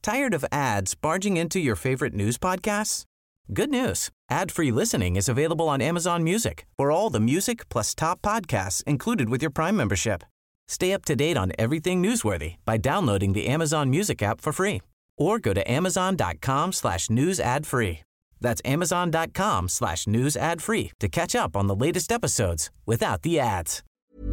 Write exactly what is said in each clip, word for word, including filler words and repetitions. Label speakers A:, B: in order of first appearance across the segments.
A: Tired of ads barging into your favorite news podcasts? Good news. Ad-free listening is available on Amazon Music for all the music plus top podcasts included with your Prime membership. Stay up to date on everything newsworthy by downloading the Amazon Music app for free or go to amazon.com slash news ad free. That's amazon.com slash news ad free to catch up on the latest episodes without the ads.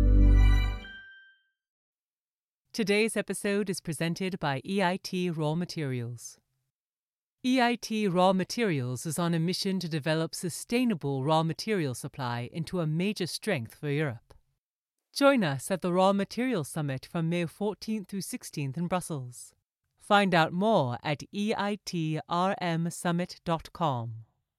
B: Today's episode is presented by E I T Raw Materials. E I T Raw Materials is on a mission to develop sustainable raw material supply into a major strength for Europe. Join us at the Raw Materials Summit from May fourteenth through sixteenth in Brussels. Find out more at E I T R M summit dot com.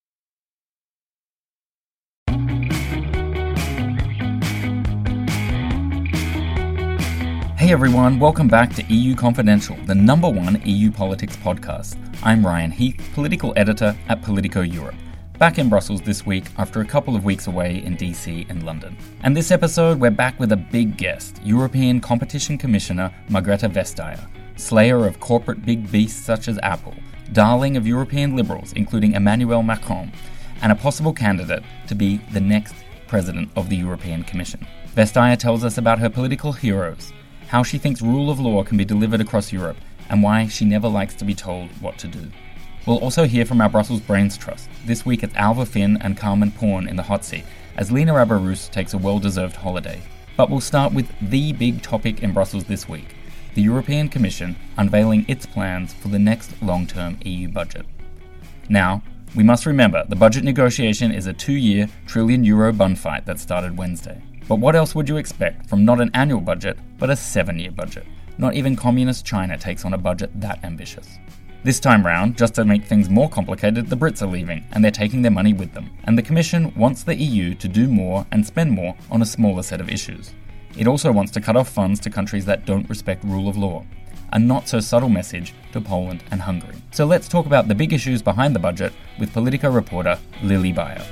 C: Hey everyone, welcome back to E U Confidential, the number one E U politics podcast. I'm Ryan Heath, political editor at Politico Europe, back in Brussels this week after a couple of weeks away in D C and London. And this episode, we're back with a big guest, European Competition Commissioner Margrethe Vestager, slayer of corporate big beasts such as Apple, darling of European liberals, including Emmanuel Macron, and a possible candidate to be the next president of the European Commission. Vestager tells us about her political heroes, how she thinks rule of law can be delivered across Europe, and why she never likes to be told what to do. We'll also hear from our Brussels Brains Trust. This week it's Alva Finn and Carmen Porn in the hot seat, as Lina Abarus takes a well-deserved holiday. But we'll start with the big topic in Brussels this week, the European Commission unveiling its plans for the next long-term E U budget. Now, we must remember the budget negotiation is a two-year, trillion euro bun fight that started Wednesday. But what else would you expect from not an annual budget, but a seven-year budget? Not even communist China takes on a budget that ambitious. This time round, just to make things more complicated, the Brits are leaving, and they're taking their money with them. And the Commission wants the E U to do more and spend more on a smaller set of issues. It also wants to cut off funds to countries that don't respect rule of law. A not-so-subtle message to Poland and Hungary. So let's talk about the big issues behind the budget with Politico reporter Lily Beyer.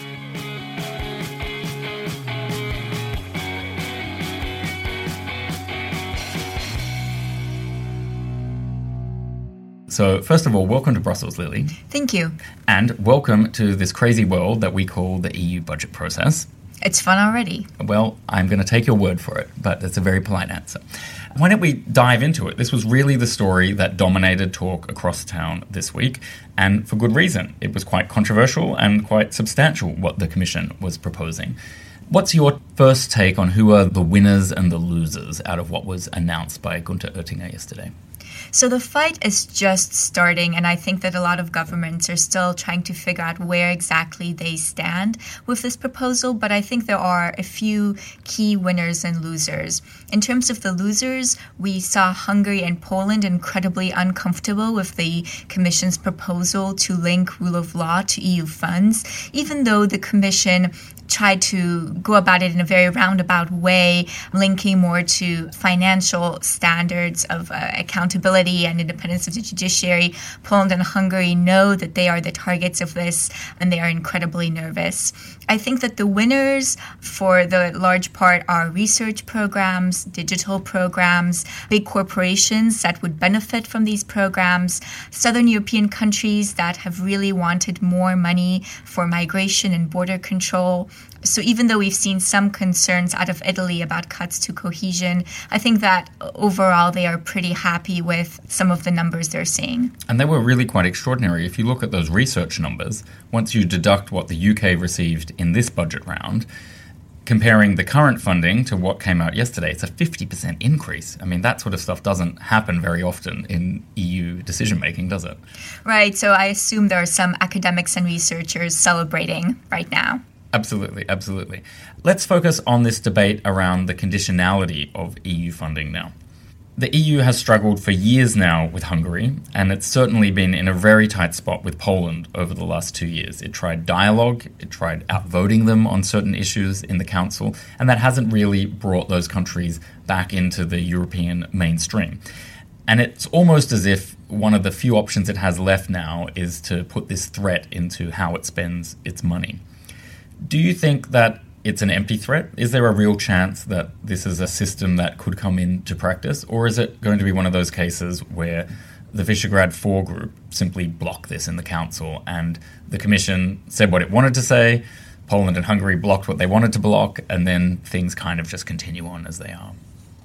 C: So, first of all, welcome to Brussels, Lily.
D: Thank you.
C: And welcome to this crazy world that we call the E U budget process.
D: It's fun already.
C: Well, I'm going to take your word for it, but it's a very polite answer. Why don't we dive into it? This was really the story that dominated talk across town this week, and for good reason. It was quite controversial and quite substantial what the Commission was proposing. What's your first take on who are the winners and the losers out of what was announced by Günther Oettinger yesterday?
D: So the fight is just starting, and I think that a lot of governments are still trying to figure out where exactly they stand with this proposal, but I think there are a few key winners and losers. In terms of the losers, we saw Hungary and Poland incredibly uncomfortable with the Commission's proposal to link rule of law to E U funds, even though the Commission tried to go about it in a very roundabout way, linking more to financial standards of uh, accountability and independence of the judiciary. Poland and Hungary know that they are the targets of this, and they are incredibly nervous. I think that the winners, for the large part, are research programs, digital programs, big corporations that would benefit from these programs, Southern European countries that have really wanted more money for migration and border control. So even though we've seen some concerns out of Italy about cuts to cohesion, I think that overall they are pretty happy with some of the numbers they're seeing.
C: And they were really quite extraordinary. If you look at those research numbers, once you deduct what the U K received in this budget round, comparing the current funding to what came out yesterday, it's a fifty percent increase. I mean, that sort of stuff doesn't happen very often in E U decision-making, does it?
D: Right. So I assume there are some academics and researchers celebrating right now.
C: Absolutely, absolutely. Let's focus on this debate around the conditionality of E U funding now. The E U has struggled for years now with Hungary, and it's certainly been in a very tight spot with Poland over the last two years. It tried dialogue, it tried outvoting them on certain issues in the Council, and that hasn't really brought those countries back into the European mainstream. And it's almost as if one of the few options it has left now is to put this threat into how it spends its money. Do you think that it's an empty threat? Is there a real chance that this is a system that could come into practice? Or is it going to be one of those cases where the Visegrad Four group simply blocked this in the council, and the Commission said what it wanted to say, Poland and Hungary blocked what they wanted to block, and then things kind of just continue on as they are.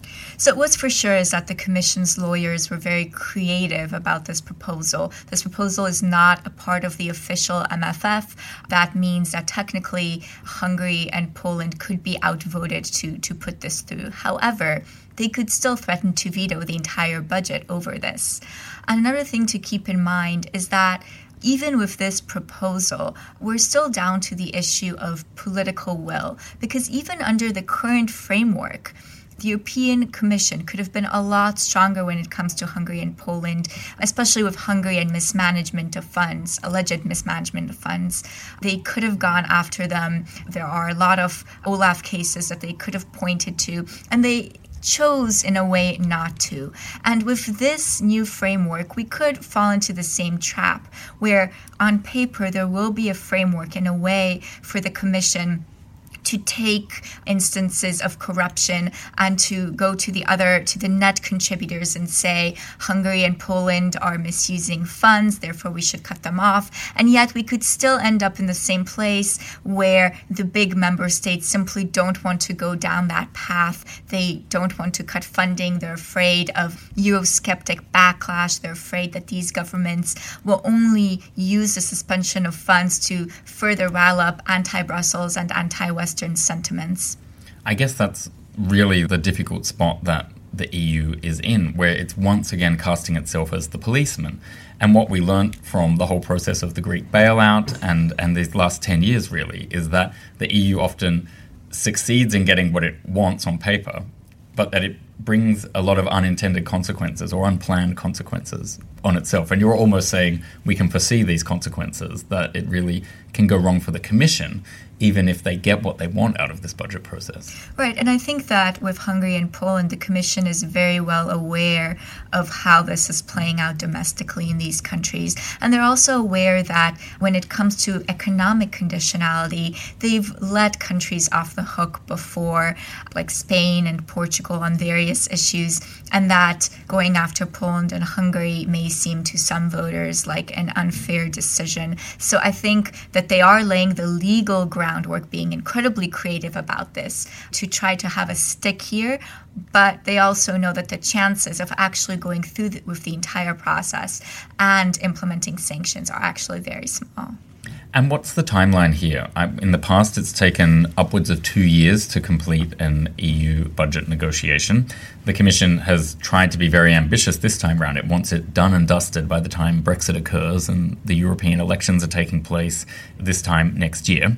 D: So what's for sure is that the Commission's lawyers were very creative about this proposal. This proposal is not a part of the official M F F. That means that technically Hungary and Poland could be outvoted to, to put this through. However, they could still threaten to veto the entire budget over this. And another thing to keep in mind is that even with this proposal, we're still down to the issue of political will, because even under the current framework, the European Commission could have been a lot stronger when it comes to Hungary and Poland, especially with Hungary and mismanagement of funds, alleged mismanagement of funds. They could have gone after them. There are a lot of Olaf cases that they could have pointed to, and they chose in a way not to. And with this new framework, we could fall into the same trap where on paper there will be a framework in a way for the Commission to take instances of corruption and to go to the other, to the net contributors and say Hungary and Poland are misusing funds, therefore we should cut them off. And yet we could still end up in the same place where the big member states simply don't want to go down that path. They don't want to cut funding. They're afraid of Eurosceptic backlash. They're afraid that these governments will only use the suspension of funds to further rile up anti-Brussels and anti-Western sentiments.
C: I guess that's really the difficult spot that the E U is in, where it's once again casting itself as the policeman. And what we learnt from the whole process of the Greek bailout and, and these last ten years really is that the E U often succeeds in getting what it wants on paper, but that it brings a lot of unintended consequences or unplanned consequences on itself. And you're almost saying we can foresee these consequences, that it really can go wrong for the Commission, even if they get what they want out of this budget process.
D: Right, and I think that with Hungary and Poland, the Commission is very well aware of how this is playing out domestically in these countries. And they're also aware that when it comes to economic conditionality, they've let countries off the hook before, like Spain and Portugal on various issues, and that going after Poland and Hungary may seem to some voters like an unfair decision. So I think that they are laying the legal groundwork, being incredibly creative about this, to try to have a stick here, but they also know that the chances of actually going through the, with the entire process and implementing sanctions are actually very small.
C: And what's the timeline here? I, in the past, it's taken upwards of two years to complete an E U budget negotiation. The Commission has tried to be very ambitious this time round. It wants it done and dusted by the time Brexit occurs and the European elections are taking place this time next year.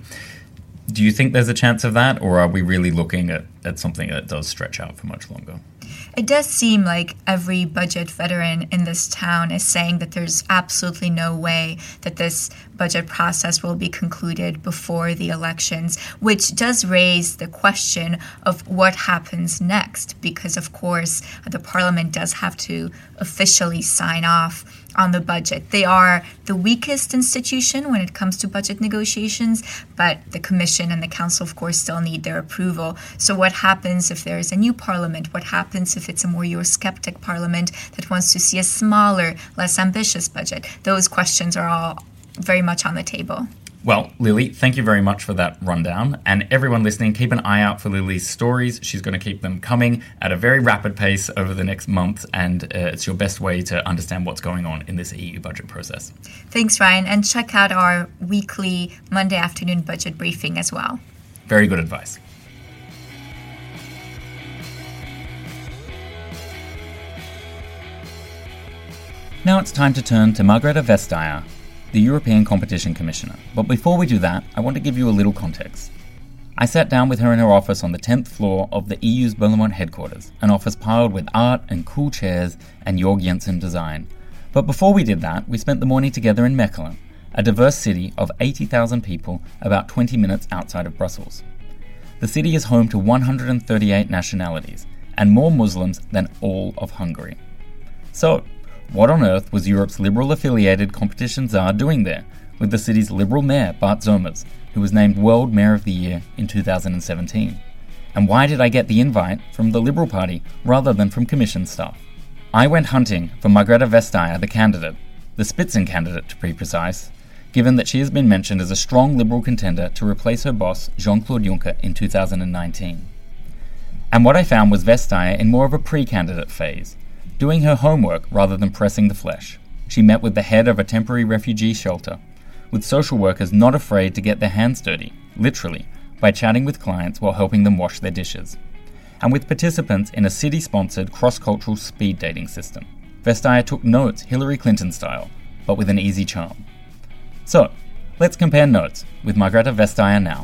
C: Do you think there's a chance of that, or are we really looking at, at something that does stretch out for much longer?
D: It does seem like every budget veteran in this town is saying that there's absolutely no way that this budget process will be concluded before the elections, which does raise the question of what happens next, because, of course, the Parliament does have to officially sign off on the budget. They are the weakest institution when it comes to budget negotiations, but the Commission and the Council, of course, still need their approval. So what happens if there is a new Parliament? What happens if it's a more Eurosceptic Parliament that wants to see a smaller, less ambitious budget? Those questions are all very much on the table.
C: Well, Lily, thank you very much for that rundown. And everyone listening, keep an eye out for Lily's stories. She's going to keep them coming at a very rapid pace over the next month, and uh, it's your best way to understand what's going on in this E U budget process.
D: Thanks, Ryan. And check out our weekly Monday afternoon budget briefing as well.
C: Very good advice. Now it's time to turn to Margrethe Vestager, the European Competition Commissioner. But before we do that, I want to give you a little context. I sat down with her in her office on the tenth floor of the E U's Berlaymont headquarters, an office piled with art and cool chairs and Jörg Jensen design. But before we did that, we spent the morning together in Mechelen, a diverse city of eighty thousand people about twenty minutes outside of Brussels. The city is home to one hundred thirty-eight nationalities, and more Muslims than all of Hungary. So, what on earth was Europe's Liberal-affiliated competition czar doing there, with the city's Liberal mayor, Bart Somers, who was named World Mayor of the Year in two thousand seventeen? And why did I get the invite from the Liberal Party rather than from Commission staff? I went hunting for Margrethe Vestager, the candidate, the Spitzen candidate to be precise, given that she has been mentioned as a strong Liberal contender to replace her boss, Jean-Claude Juncker, in two thousand nineteen. And what I found was Vestager in more of a pre-candidate phase, doing her homework rather than pressing the flesh. She met with the head of a temporary refugee shelter, with social workers not afraid to get their hands dirty, literally, by chatting with clients while helping them wash their dishes, and with participants in a city-sponsored cross-cultural speed dating system. Vestager took notes Hillary Clinton style, but with an easy charm. So, let's compare notes with Margrethe Vestager now.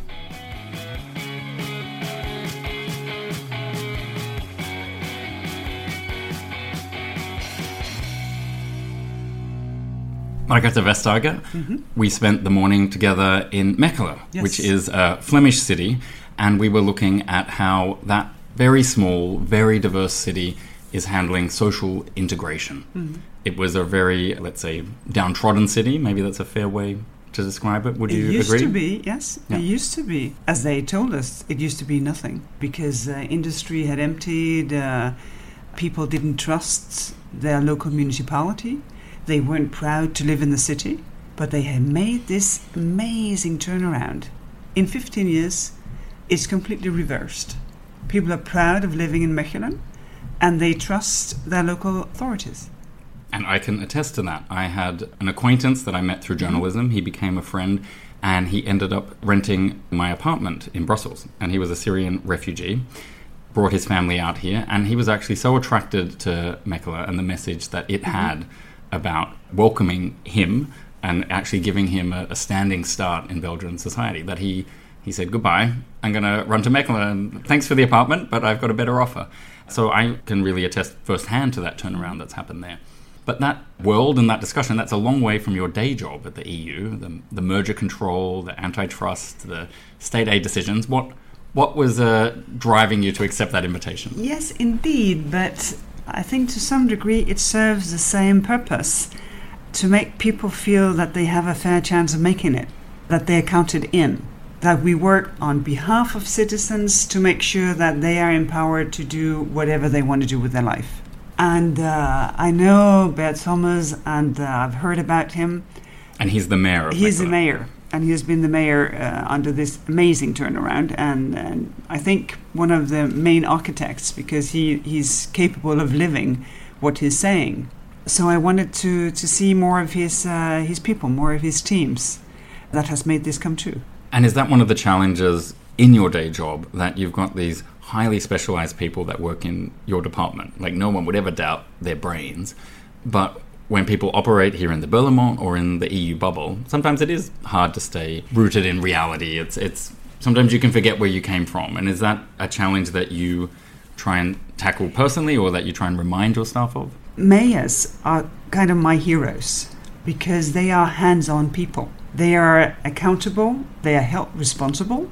C: Margrethe Vestager, mm-hmm. we spent the morning together in Mechelen, yes. which is a Flemish city, and we were looking at how that very small, very diverse city is handling social integration. Mm-hmm. It was a very, let's say, downtrodden city. Maybe that's a fair way to describe it. Would you agree?
E: It used to be, yes. Yeah. It used to be. As they told us, it used to be nothing because uh, industry had emptied, uh, people didn't trust their local municipality. They weren't proud to live in the city, but they had made this amazing turnaround. In fifteen years, it's completely reversed. People are proud of living in Mechelen, and they trust their local authorities.
C: And I can attest to that. I had an acquaintance that I met through journalism. Mm-hmm. He became a friend, and he ended up renting my apartment in Brussels. And he was a Syrian refugee, brought his family out here, and he was actually so attracted to Mechelen and the message that it mm-hmm. had about welcoming him and actually giving him a, a standing start in Belgian society that he, he said, goodbye, I'm going to run to Mechelen. Thanks for the apartment, but I've got a better offer. So I can really attest firsthand to that turnaround that's happened there. But that world and that discussion, that's a long way from your day job at the E U, the, the merger control, the antitrust, the state aid decisions. What, what was uh, driving you to accept that invitation?
E: Yes, indeed, but I think to some degree it serves the same purpose, to make people feel that they have a fair chance of making it, that they're counted in, that we work on behalf of citizens to make sure that they are empowered to do whatever they want to do with their life. And uh, I know Bert Somers, and uh, I've heard about him.
C: And he's the mayor of
E: He's
C: Mechelen.
E: the mayor. And he has been the mayor uh, under this amazing turnaround, and, and I think one of the main architects, because he, he's capable of living what he's saying. So I wanted to, to see more of his uh, his people, more of his teams. That has made this come true.
C: And is that one of the challenges in your day job, that you've got these highly specialized people that work in your department? Like, no one would ever doubt their brains, but when people operate here in the Berlaymont or in the E U bubble, sometimes it is hard to stay rooted in reality. It's it's sometimes you can forget where you came from. And is that a challenge that you try and tackle personally, or that you try and remind your staff of?
E: Mayors are kind of my heroes because they are hands-on people. They are accountable, they are held responsible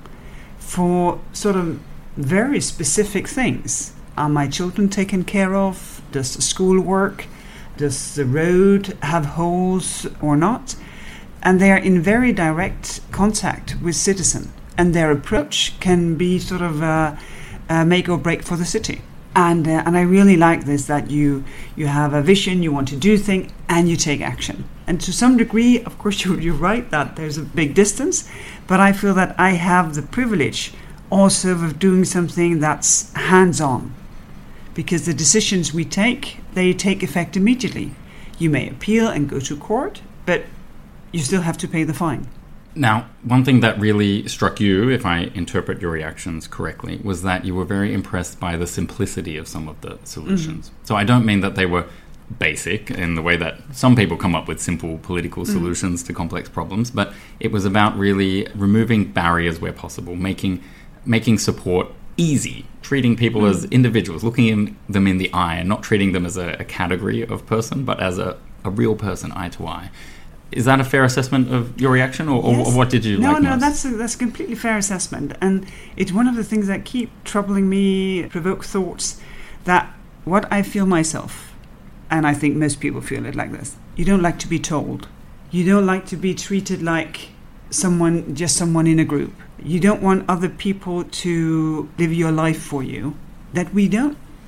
E: for sort of very specific things. Are my children taken care of? Does the school work? Does the road have holes or not? And they are in very direct contact with citizens. And their approach can be sort of a, a make or break for the city. And uh, and I really like this, that you you have a vision, you want to do things, and you take action. And to some degree, of course, you're, you're right that there's a big distance. But I feel that I have the privilege also of doing something that's hands-on. Because the decisions we take, they take effect immediately. You may appeal and go to court, but you still have to pay the fine.
C: Now, one thing that really struck you, if I interpret your reactions correctly, was that you were very impressed by the simplicity of some of the solutions. Mm-hmm. So I don't mean that they were basic in the way that some people come up with simple political solutions mm-hmm. to complex problems, but it was about really removing barriers where possible, making making support easy, treating people mm. as individuals, looking in them in the eye and not treating them as a, a category of person, but as a, a real person, eye to eye. Is that a fair assessment of your reaction, or,
E: yes.
C: or what did you
E: no,
C: like
E: No, no,
C: most?
E: that's a, that's a completely fair assessment. And it's one of the things that keep troubling me, provoke thoughts, that what I feel myself, and I think most people feel it like this, you don't like to be told. You don't like to be treated like someone, just someone in a group. You don't want other people to live your life for you. That we don't.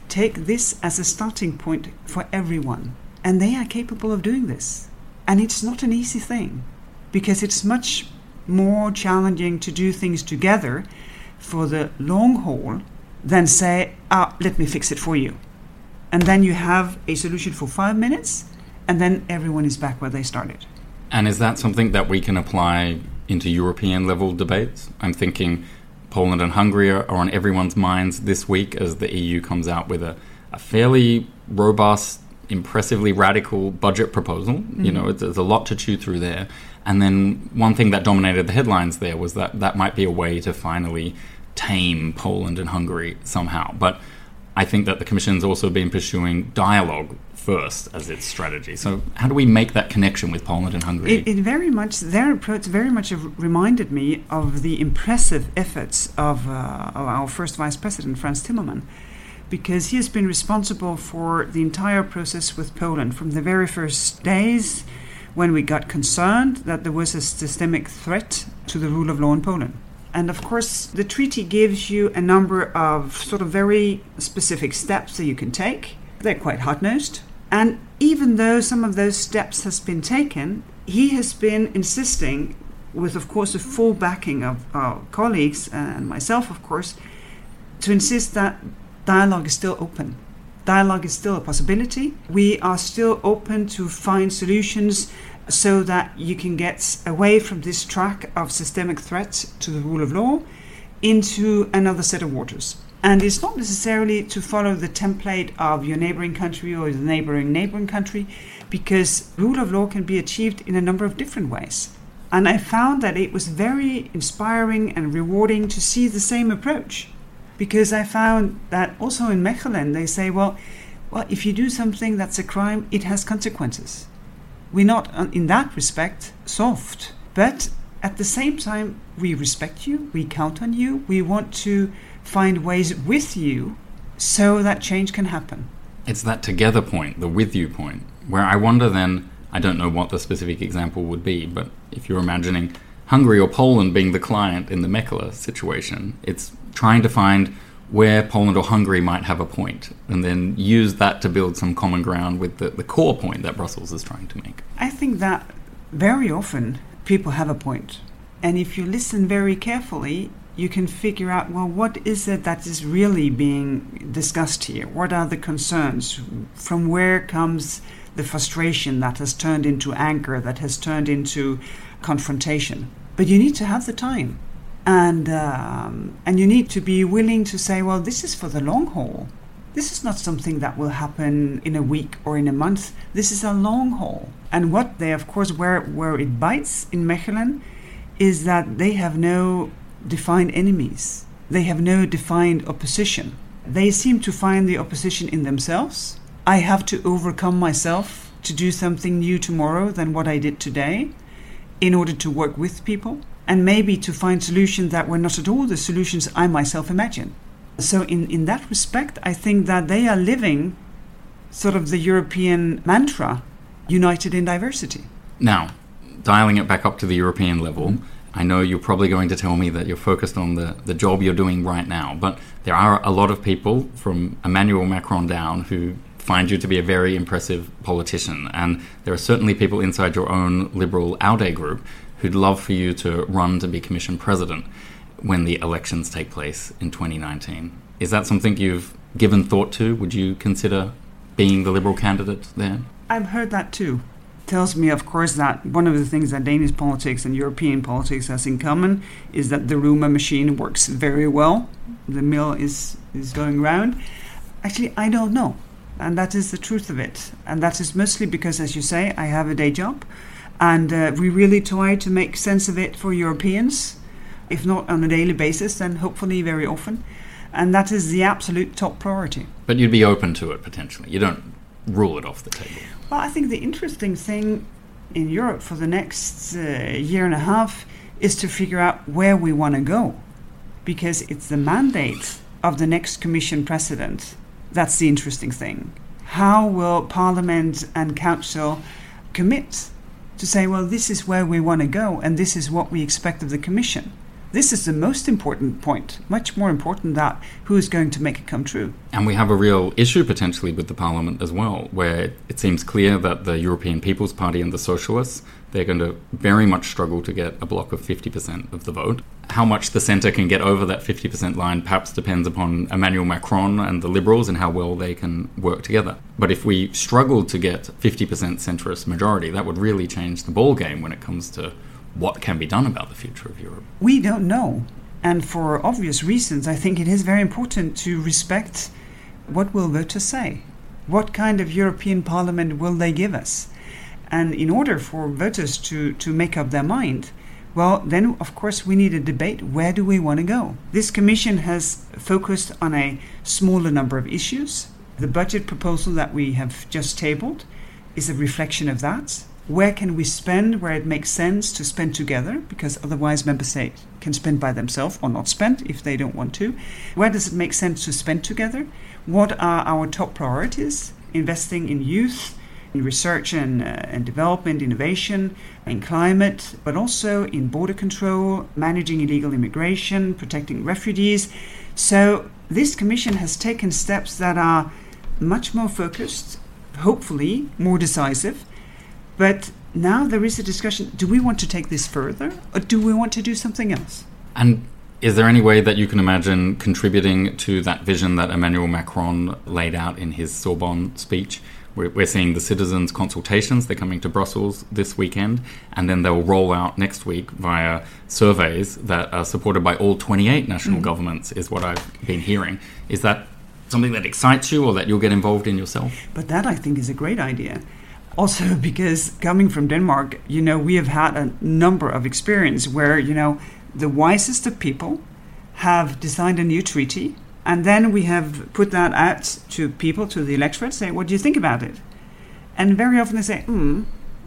E: take this as a starting point for everyone. And they are capable of doing this. And it's not an easy thing, because it's much more challenging to do things together for the long haul than say, ah, let me fix it for you. And then you have a solution for five minutes, and then everyone is back where they started.
C: And is that something that we can apply into European level debates? I'm thinking Poland and Hungary are on everyone's minds this week as the E U comes out with a, a fairly robust, impressively radical budget proposal. Mm-hmm. You know, there's a lot to chew through there. And then one thing that dominated the headlines there was that that might be a way to finally tame Poland and Hungary somehow. But I think that the Commission's also been pursuing dialogue first as its strategy. So how do we make that connection with Poland and Hungary?
E: It, it very much, their approach very much reminded me of the impressive efforts of, uh, of our first Vice President, Frans Timmermans, because he has been responsible for the entire process with Poland from the very first days when we got concerned that there was a systemic threat to the rule of law in Poland. And of course, the treaty gives you a number of sort of very specific steps that you can take. They're quite hard-nosed. And even though some of those steps has been taken, he has been insisting, with of course the full backing of our colleagues and myself, of course, to insist that dialogue is still open. Dialogue is still a possibility. We are still open to find solutions so that you can get away from this track of systemic threats to the rule of law into another set of waters. And it's not necessarily to follow the template of your neighboring country or the neighboring neighboring country, because rule of law can be achieved in a number of different ways. And I found that it was very inspiring and rewarding to see the same approach, because I found that also in Mechelen they say, well, well, if you do something that's a crime, it has consequences. We're not, in that respect, soft. But at the same time, we respect you, we count on you, we want to find ways with you so that change can happen.
C: It's that together point, the with you point, where I wonder then, I don't know what the specific example would be, but if you're imagining Hungary or Poland being the client in the Mechelen situation, it's trying to find where Poland or Hungary might have a point, and then use that to build some common ground with the, the core point that Brussels is trying to make.
E: I think that very often people have a point. And if you listen very carefully, you can figure out, well, what is it that is really being discussed here? What are the concerns? From where comes the frustration that has turned into anger, that has turned into confrontation? But you need to have the time. And um, and you need to be willing to say, well, this is for the long haul. This is not something that will happen in a week or in a month. This is a long haul. And what they, of course, where, where it bites in Mechelen is that they have no defined enemies. They have no defined opposition. They seem to find the opposition in themselves. I have to overcome myself to do something new tomorrow than what I did today in order to work with people, and maybe to find solutions that were not at all the solutions I myself imagined. So in, in that respect, I think that they are living sort of the European mantra, united in diversity.
C: Now, dialing it back up to the European level, mm-hmm. I know you're probably going to tell me that you're focused on the, the job you're doing right now, but there are a lot of people from Emmanuel Macron down who find you to be a very impressive politician, and there are certainly people inside your own Liberal ALDE group who'd love for you to run to be Commission President when the elections take place in twenty nineteen. Is that something you've given thought to? Would you consider being the Liberal candidate there?
E: I've heard that too. Tells me, of course, that one of the things that Danish politics and European politics has in common is that the rumour machine works very well. The mill is, is going round. Actually, I don't know. And that is the truth of it. And that is mostly because, as you say, I have a day job. And uh, we really try to make sense of it for Europeans, if not on a daily basis, then hopefully very often. And that is the absolute top priority.
C: But you'd be open to it, potentially. You don't rule it off the table.
E: Well, I think the interesting thing in Europe for the next uh, year and a half is to figure out where we want to go. Because it's the mandate of the next Commission President that's the interesting thing. How will Parliament and Council commit to say, well, this is where we want to go and this is what we expect of the Commission? This is the most important point, much more important than who is going to make it come true.
C: And we have a real issue potentially with the Parliament as well, where it seems clear that the European People's Party and the Socialists, they're going to very much struggle to get a block of fifty percent of the vote. How much the centre can get over that fifty percent line perhaps depends upon Emmanuel Macron and the Liberals and how well they can work together. But if we struggle to get fifty percent centrist majority, that would really change the ballgame when it comes to what can be done about the future of Europe.
E: We don't know. And for obvious reasons, I think it is very important to respect what will voters say. What kind of European Parliament will they give us? And in order for voters to, to make up their mind, well, then, of course, we need a debate. Where do we want to go? This commission has focused on a smaller number of issues. The budget proposal that we have just tabled is a reflection of that. Where can we spend where it makes sense to spend together? Because otherwise member states can spend by themselves or not spend if they don't want to. Where does it make sense to spend together? What are our top priorities? Investing in youth, in research and, uh, and development, innovation, in climate, but also in border control, managing illegal immigration, protecting refugees. So this commission has taken steps that are much more focused, hopefully more decisive. But now there is a discussion, do we want to take this further or do we want to do something else?
C: And is there any way that you can imagine contributing to that vision that Emmanuel Macron laid out in his Sorbonne speech? We're, we're seeing the citizens' consultations, they're coming to Brussels this weekend, and then they'll roll out next week via surveys that are supported by all twenty-eight national mm-hmm. governments, is what I've been hearing. Is that something that excites you or that you'll get involved in yourself?
E: But that, I think, is a great idea. Also, because coming from Denmark, you know, we have had a number of experience where, you know, the wisest of people have designed a new treaty, and then we have put that out to people, to the electorate, say, what do you think about it? And very often they say, hmm,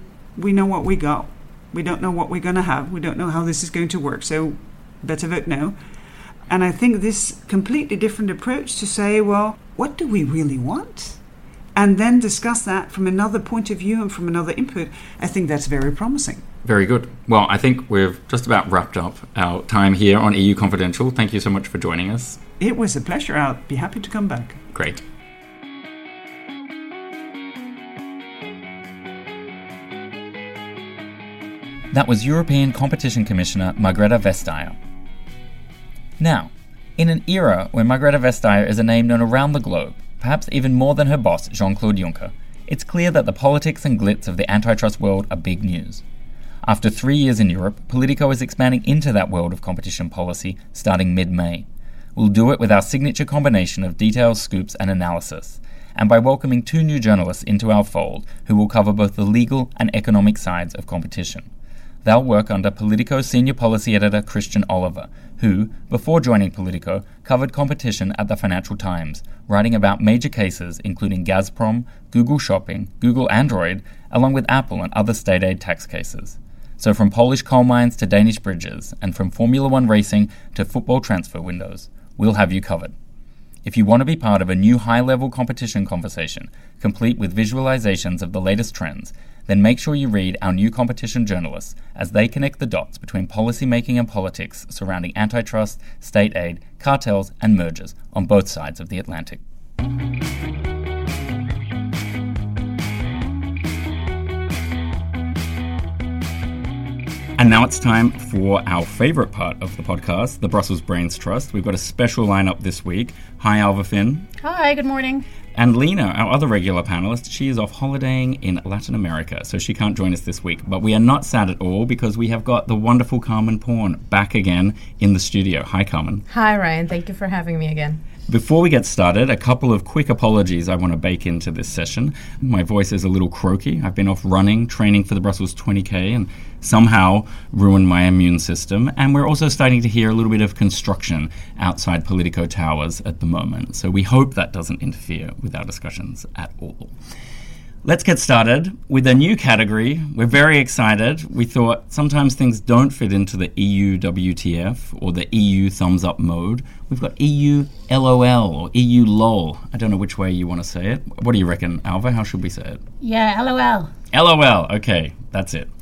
E: we know what we got. We don't know what we're going to have. We don't know how this is going to work, so better vote no. And I think this completely different approach to say, well, what do we really want? And then discuss that from another point of view and from another input, I think that's very promising.
C: Very good. Well, I think we've just about wrapped up our time here on E U Confidential. Thank you so much for joining us.
E: It was a pleasure. I'll be happy to come back.
C: Great. That was European Competition Commissioner Margrethe Vestager. Now, in an era where Margrethe Vestager is a name known around the globe, perhaps even more than her boss, Jean-Claude Juncker, it's clear that the politics and glitz of the antitrust world are big news. After three years in Europe, Politico is expanding into that world of competition policy starting mid-May. We'll do it with our signature combination of details, scoops, and analysis, and by welcoming two new journalists into our fold who will cover both the legal and economic sides of competition. They'll work under Politico's senior policy editor Christian Oliver, who, before joining Politico, covered competition at the Financial Times, writing about major cases including Gazprom, Google Shopping, Google Android, along with Apple and other state aid tax cases. So from Polish coal mines to Danish bridges, and from Formula One racing to football transfer windows, we'll have you covered. If you want to be part of a new high-level competition conversation, complete with visualizations of the latest trends, then make sure you read our new competition journalists as they connect the dots between policymaking and politics surrounding antitrust, state aid, cartels, and mergers on both sides of the Atlantic. And now it's time for our favourite part of the podcast, the Brussels Brains Trust. We've got a special lineup this week. Hi, Alva Finn.
F: Hi, good morning.
C: And Lena, our other regular panellist, she is off holidaying in Latin America, so she can't join us this week. But we are not sad at all because we have got the wonderful Carmen Porn back again in the studio. Hi, Carmen.
F: Hi, Ryan. Thank you for having me again.
C: Before we get started, a couple of quick apologies I want to bake into this session. My voice is a little croaky. I've been off running, training for the Brussels twenty K, and somehow ruined my immune system. And we're also starting to hear a little bit of construction outside Politico Towers at the moment. So we hope that doesn't interfere with our discussions at all. Let's get started with a new category. We're very excited. We thought sometimes things don't fit into the E U W T F or the E U thumbs up mode. We've got E U L O L or E U LOL. I don't know which way you want to say it. What do you reckon, Alva? How should we say it?
F: Yeah, L O L.
C: L O L. Okay, that's it.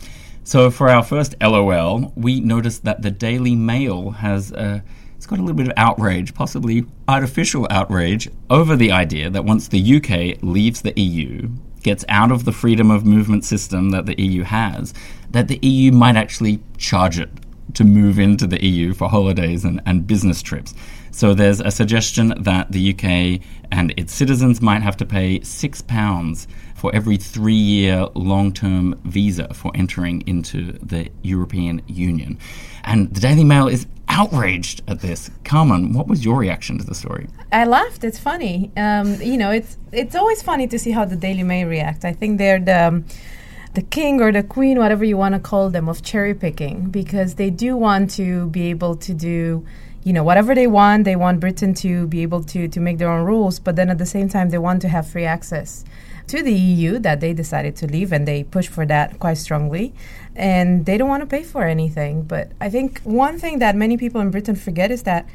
C: So for our first LOL, we noticed that the Daily Mail has uh, it's got a little bit of outrage, possibly artificial outrage, over the idea that once the U K leaves the E U, gets out of the freedom of movement system that the E U has, that the E U might actually charge it to move into the E U for holidays and, and business trips. So there's a suggestion that the U K and its citizens might have to pay six pounds for every three-year long-term visa for entering into the European Union. And the Daily Mail is outraged at this. Carmen, what was your reaction to the story?
F: I laughed. It's funny. Um, you know, it's it's always funny to see how the Daily Mail react. I think they're the... Um, the king or the queen, whatever you want to call them, of cherry picking, because they do want to be able to do, you know, whatever they want. They want Britain to be able to, to make their own rules, but then at the same time, they want to have free access to the E U that they decided to leave, and they push for that quite strongly. And they don't want to pay for anything. But I think one thing that many people in Britain forget is that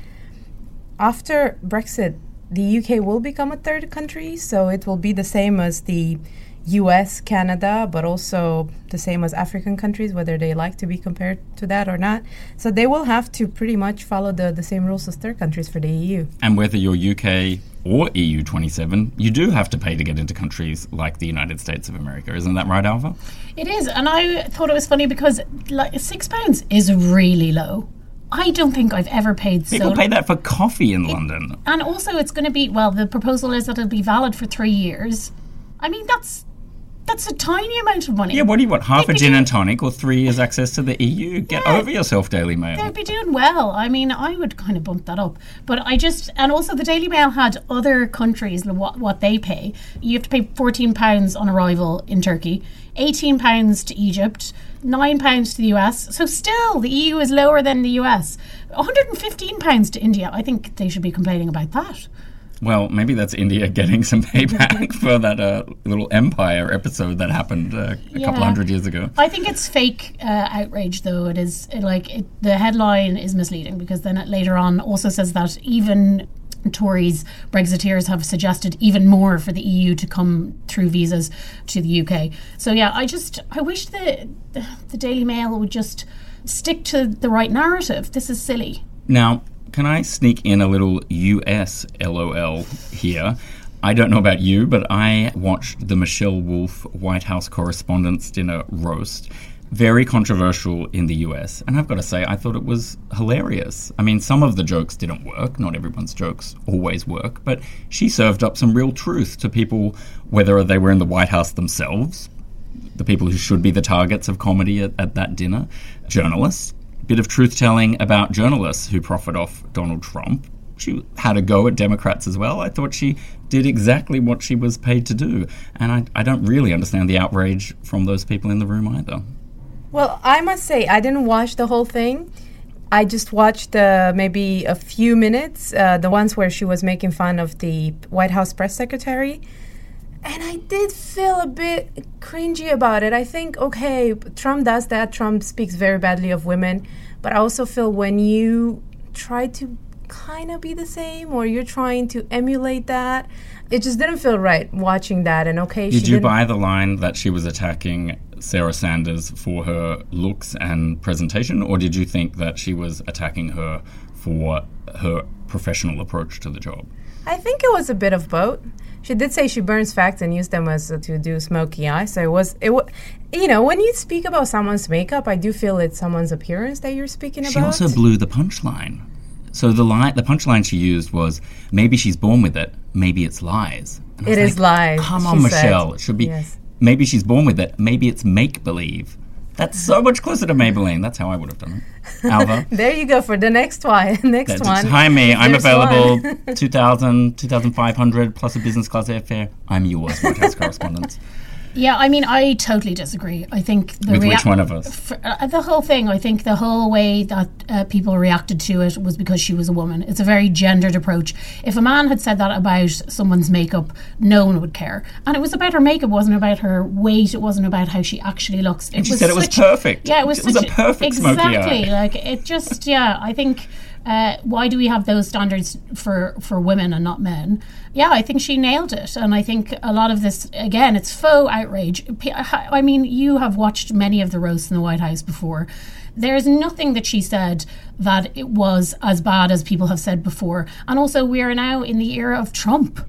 F: after Brexit, the U K will become a third country, so it will be the same as the U S, Canada, but also the same as African countries, whether they like to be compared to that or not. So they will have to pretty much follow the, the same rules as third countries for the E U.
C: And whether you're U K or E U twenty-seven, you do have to pay to get into countries like the United States of America. Isn't that right, Alva?
G: It is, and I thought it was funny because like six pounds is really low. I don't think I've ever paid so...
C: People pay that for coffee in
G: it,
C: London.
G: And also it's going to be, well, the proposal is that it'll be valid for three years. I mean, that's... That's a tiny amount of money.
C: Yeah, what do you want? Half
G: They'd
C: a gin and tonic or three years access to the E U? Get
G: Yeah.
C: over yourself, Daily Mail.
G: They'd be doing well. I mean, I would kind of bump that up. But I just... And also the Daily Mail had other countries, what, what they pay. You have to pay fourteen pounds on arrival in Turkey, eighteen pounds to Egypt, nine pounds to the U S. So still, the E U is lower than the U S. one hundred fifteen pounds to India. I think they should be complaining about that.
C: Well, maybe that's India getting some payback for that uh, little empire episode that happened uh, a
G: Yeah.
C: couple hundred years ago.
G: I think it's fake uh, outrage, though. It is it, like it, the headline is misleading because then it later on also says that even Tories, Brexiteers have suggested even more for the E U to come through visas to the U K. So yeah, I just I wish the the, the Daily Mail would just stick to the right narrative. This is silly.
C: Now, can I sneak in a little U S LOL here? I don't know about you, but I watched the Michelle Wolf White House Correspondents' Dinner roast. Very controversial in the U S. And I've got to say, I thought it was hilarious. I mean, some of the jokes didn't work. Not everyone's jokes always work. But she served up some real truth to people, whether they were in the White House themselves, the people who should be the targets of comedy at, at that dinner, journalists, bit of truth-telling about journalists who profit off Donald Trump. She had a go at Democrats as well. I thought she did exactly what she was paid to do. And I, I don't really understand the outrage from those people in the room either.
F: Well, I must say, I didn't watch the whole thing. I just watched uh, maybe a few minutes, uh, the ones where she was making fun of the White House press secretary. And I did feel a bit cringy about it. I think, okay, Trump does that. Trump speaks very badly of women. But I also feel when you try to kind of be the same or you're trying to emulate that, it just didn't feel right watching that. And okay,
C: Did
F: she
C: you
F: didn't
C: buy the line that she was attacking Sarah Sanders for her looks and presentation, or did you think that she was attacking her for her professional approach to the job?
F: I think it was a bit of both. She did say she burns facts and used them as uh, to do smoky eyes. So it was, it w- you know, when you speak about someone's makeup, I do feel it's someone's appearance that you're speaking
C: She
F: about.
C: also blew the punchline. So the line, the punchline she used was, maybe she's born with it, maybe it's lies. And I
F: It
C: was
F: is
C: like,
F: lies,
C: Come
F: she
C: on,
F: said.
C: Michelle. It should be,
F: Yes.
C: maybe she's born with it, maybe it's make-believe. That's so much closer to Maybelline. That's how I would have done it. Alva?
F: There you go for the next one. next
C: That's-
F: one.
C: Hi, me. I'm
F: There's
C: available
F: one.
C: two thousand, two thousand five hundred plus a business class airfare. I'm yours, White House correspondent.
G: Yeah, I mean, I totally disagree. I think the
C: With
G: rea-
C: which one of us?
G: For, uh, the whole thing. I think the whole way that uh, people reacted to it was because she was a woman. It's a very gendered approach. If a man had said that about someone's makeup, no one would care. And it was about her makeup. It wasn't about her weight. It wasn't about how she actually looks. It
C: And she
G: was
C: said it was
G: such-
C: perfect.
G: Yeah, it was.
C: It was
G: such
C: a perfect
G: exactly.
C: smoky eye.
G: Like it just. Yeah, I think Uh, why do we have those standards for, for women and not men? Yeah, I think she nailed it. And I think a lot of this, again, it's faux outrage. I mean, you have watched many of the roasts in the White House before. There is nothing that she said that it was as bad as people have said before. And also, we are now in the era of Trump.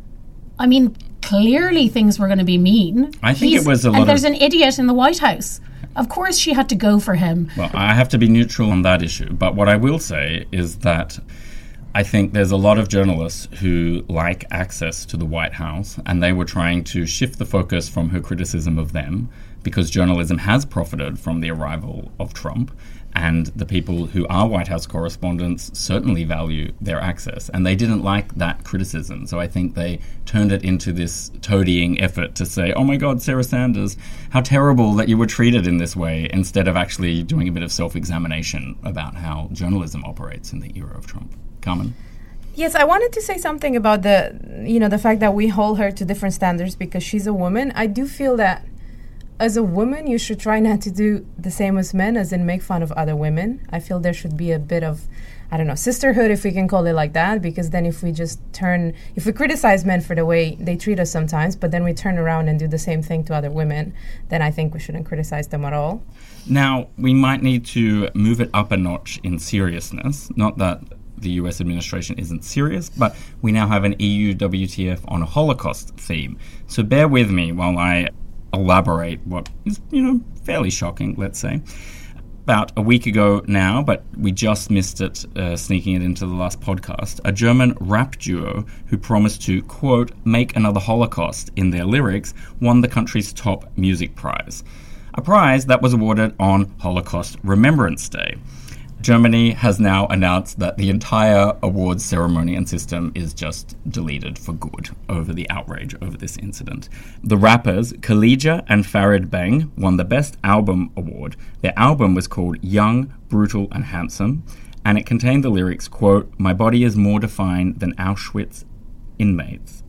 G: I mean, clearly things were going to be mean.
C: I think
G: He's,
C: it was a lot
G: and there's
C: of...
G: an idiot in the White House. Of course she had to go for him.
C: Well, I have to be neutral on that issue. But what I will say is that I think there's a lot of journalists who like access to the White House, and they were trying to shift the focus from her criticism of them, because journalism has profited from the arrival of Trump, and the people who are White House correspondents certainly value their access, and they didn't like that criticism. So I think they turned it into this toadying effort to say, oh my God, Sarah Sanders, how terrible that you were treated in this way, instead of actually doing a bit of self-examination about how journalism operates in the era of Trump. Carmen?
F: Yes, I wanted to say something about the, you know, the fact that we hold her to different standards because she's a woman. I do feel that as a woman, you should try not to do the same as men, as in make fun of other women. I feel there should be a bit of, I don't know, sisterhood, if we can call it like that, because then if we just turn, if we criticize men for the way they treat us sometimes, but then we turn around and do the same thing to other women, then I think we shouldn't criticize them at all.
C: Now, we might need to move it up a notch in seriousness. Not that the U S administration isn't serious, but we now have an E U W T F on a Holocaust theme. So bear with me while I elaborate what is, you know, fairly shocking, let's say. About a week ago now, but we just missed it, uh, sneaking it into the last podcast, a German rap duo who promised to, quote, make another Holocaust in their lyrics, won the country's top music prize. A prize that was awarded on Holocaust Remembrance Day. Germany has now announced that the entire awards ceremony and system is just deleted for good over the outrage over this incident. The rappers Khadija and Farid Bang won the Best Album Award. Their album was called Young, Brutal and Handsome, and it contained the lyrics, quote, my body is more defined than Auschwitz inmates.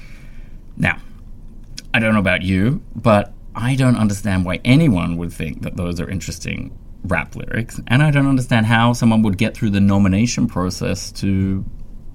C: Now, I don't know about you, but I don't understand why anyone would think that those are interesting rap lyrics, and I don't understand how someone would get through the nomination process to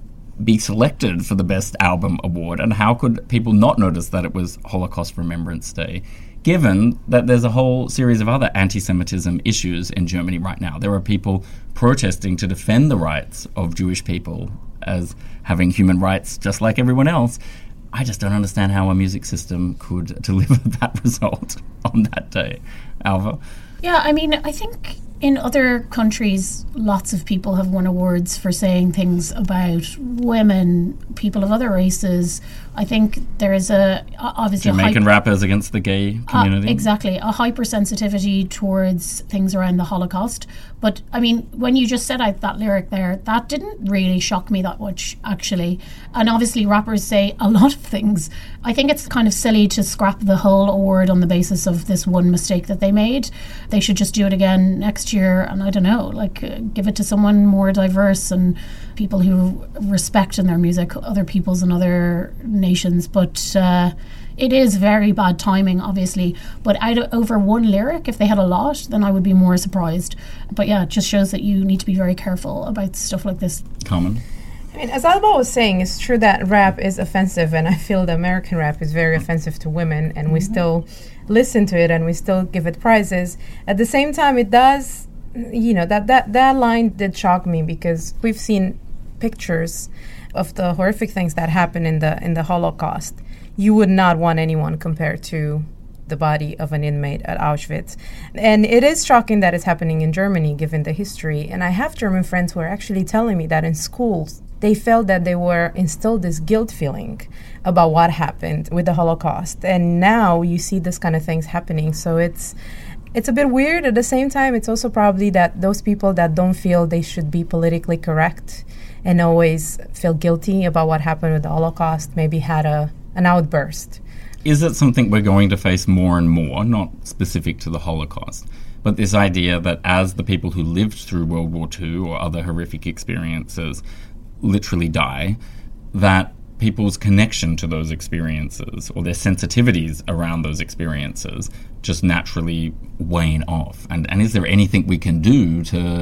C: be selected for the Best Album Award, and how could people not notice that it was Holocaust Remembrance Day, given that there's a whole series of other anti-Semitism issues in Germany right now. There are people protesting to defend the rights of Jewish people as having human rights just like everyone else. I just don't understand how a music system could deliver that result on that day. Alva?
G: Yeah, I mean, I think in other countries, lots of people have won awards for saying things about women, people of other races. I think there is a, obviously...
C: Jamaican
G: a hy-
C: rappers against the gay community.
G: Uh, exactly. A hypersensitivity towards things around the Holocaust. But, I mean, when you just said out that lyric there, that didn't really shock me that much, actually. And obviously rappers say a lot of things. I think it's kind of silly to scrap the whole award on the basis of this one mistake that they made. They should just do it again next year, and I don't know, like uh, give it to someone more diverse and people who respect in their music other peoples and other nations. But uh, it is very bad timing, obviously. But out of, over one lyric, if they had a lot, then I would be more surprised. But yeah, it just shows that you need to be very careful about stuff like this.
C: Common.
F: I mean, as Alba was saying, it's true that rap is offensive, and I feel the American rap is very offensive to women, and mm-hmm. we still listen to it and we still give it prizes. At the same time, it does, you know, that, that, that line did shock me, because we've seen pictures of the horrific things that happened in the in the Holocaust. You would not want anyone compared to the body of an inmate at Auschwitz. And it is shocking that it's happening in Germany, given the history. And I have German friends who are actually telling me that in schools, they felt that they were instilled this guilt feeling about what happened with the Holocaust. And now you see this kind of things happening. So it's it's a bit weird. At the same time, it's also probably that those people that don't feel they should be politically correct and always feel guilty about what happened with the Holocaust maybe had a an outburst.
C: Is it something we're going to face more and more, not specific to the Holocaust, but this idea that as the people who lived through World War Two or other horrific experiences literally die, that people's connection to those experiences or their sensitivities around those experiences just naturally wane off? And, and is there anything we can do to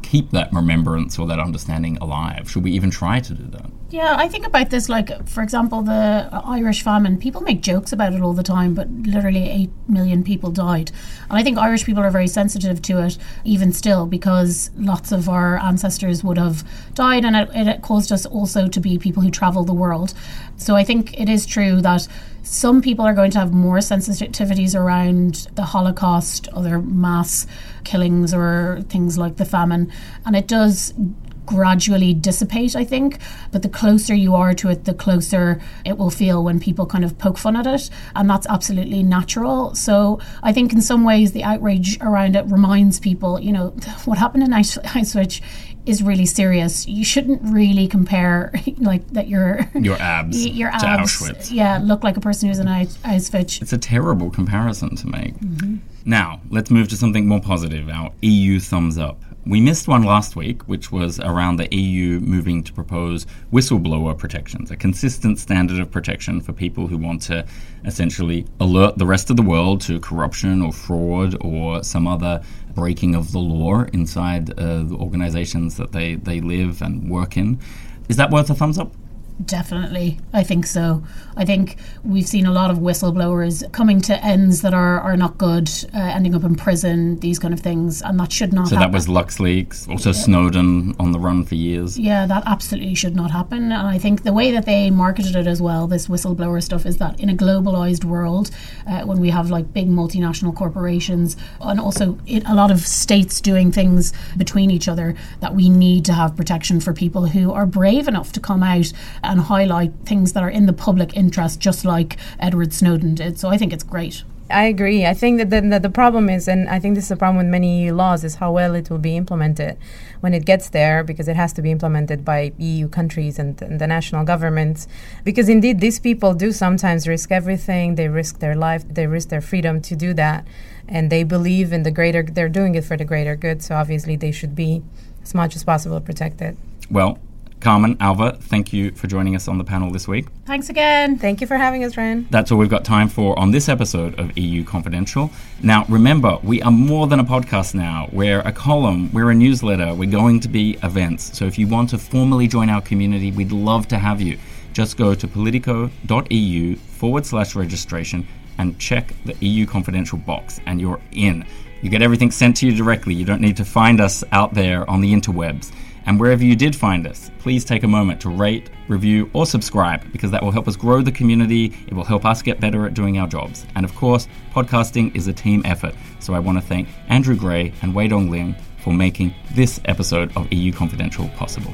C: keep that remembrance or that understanding alive? Should we even try to do that?
G: Yeah, I think about this, like, for example, the Irish famine. People make jokes about it all the time, but literally eight million people died. And I think Irish people are very sensitive to it, even still, because lots of our ancestors would have died, and it, it caused us also to be people who travel the world. So I think it is true that some people are going to have more sensitivities around the Holocaust, other mass killings or things like the famine. And it does gradually dissipate, I think. But the closer you are to it, the closer it will feel when people kind of poke fun at it. And that's absolutely natural. So I think in some ways the outrage around it reminds people, you know, what happened in Auschwitz is really serious. You shouldn't really compare like that your
C: your abs
G: your
C: to
G: abs,
C: Auschwitz.
G: Yeah, look like a person who's in Auschwitz.
C: It's a terrible comparison to make.
G: Mm-hmm.
C: Now, let's move to something more positive, our E U thumbs up. We missed one last week, which was around the E U moving to propose whistleblower protections, a consistent standard of protection for people who want to essentially alert the rest of the world to corruption or fraud or some other breaking of the law inside uh, the organizations that they, they live and work in. Is that worth a thumbs up?
G: Definitely. I think so. I think we've seen a lot of whistleblowers coming to ends that are, are not good, uh, ending up in prison, these kind of things, and that should not
C: so
G: happen.
C: So that was LuxLeaks, also yeah. Snowden on the run for years.
G: Yeah, that absolutely should not happen. And I think the way that they marketed it as well, this whistleblower stuff, is that in a globalized world, uh, when we have like big multinational corporations and also it, a lot of states doing things between each other, that we need to have protection for people who are brave enough to come out and highlight things that are in the public interest, just like Edward Snowden did. So I think it's great.
F: I agree. I think that the, that the problem is, and I think this is the problem with many E U laws, is how well it will be implemented when it gets there, because it has to be implemented by E U countries and, and the national governments. Because indeed, these people do sometimes risk everything. They risk their life. They risk their freedom to do that. And they believe in the greater, they're doing it for the greater good. So obviously, they should be, as much as possible, protected.
C: Well, Carmen, Alva, thank you for joining us on the panel this week.
G: Thanks again.
F: Thank you for having us, Ryan.
C: That's all we've got time for on this episode of E U Confidential. Now, remember, we are more than a podcast now. We're a column, we're a newsletter, we're going to be events. So if you want to formally join our community, we'd love to have you. Just go to politico.eu forward slash registration and check the E U Confidential box, and you're in. You get everything sent to you directly. You don't need to find us out there on the interwebs. And wherever you did find us, please take a moment to rate, review, or subscribe, because that will help us grow the community. It will help us get better at doing our jobs. And of course, podcasting is a team effort. So I want to thank Andrew Gray and Wei Dong Lim for making this episode of E U Confidential possible.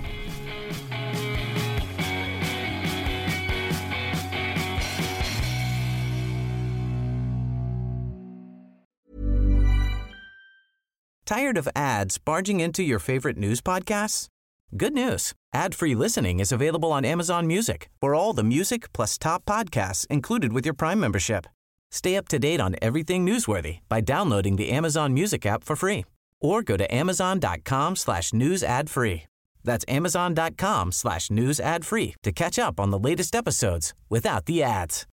A: Tired of ads barging into your favorite news podcasts? Good news. Ad-free listening is available on Amazon Music for all the music plus top podcasts included with your Prime membership. Stay up to date on everything newsworthy by downloading the Amazon Music app for free or go to amazon.com slash news ad free. That's amazon.com slash news ad free to catch up on the latest episodes without the ads.